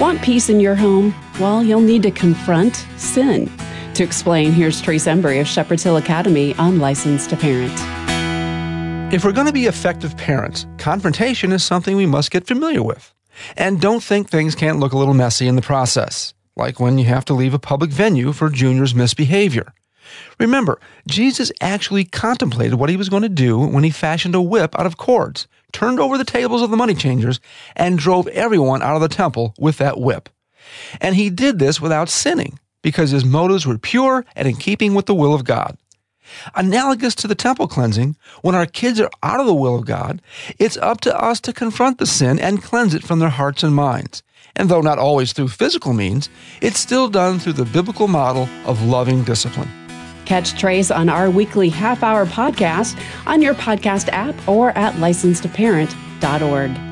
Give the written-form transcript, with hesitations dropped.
Want peace in your home? Well, you'll need to confront sin. To explain, here's Trace Embry of Shepherd's Hill Academy on License to Parent. If we're going to be effective parents, confrontation is something we must get familiar with. And don't think things can't look a little messy in the process, like when you have to leave a public venue for Junior's misbehavior. Remember, Jesus actually contemplated what he was going to do when he fashioned a whip out of cords, turned over the tables of the money changers, and drove everyone out of the temple with that whip. And he did this without sinning, because his motives were pure and in keeping with the will of God. Analogous to the temple cleansing, when our kids are out of the will of God, it's up to us to confront the sin and cleanse it from their hearts and minds. And though not always through physical means, it's still done through the biblical model of loving discipline. Catch Trace on our weekly half-hour podcast on your podcast app or at licensedtoparent.org.